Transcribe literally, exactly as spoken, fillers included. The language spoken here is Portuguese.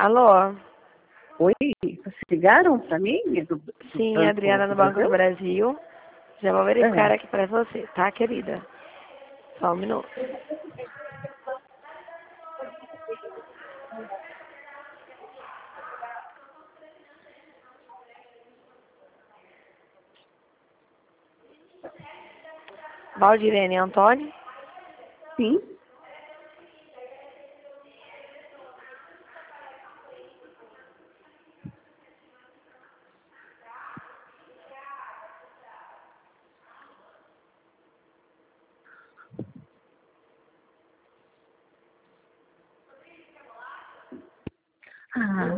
Alô? Oi, vocês ligaram para mim? Do, do Sim, Banco Adriana do do Banco do Brasil? Brasil. Já vou verificar É. aqui para você, tá, querida? Só um minuto. Valdirene Antônio? Sim. Ah,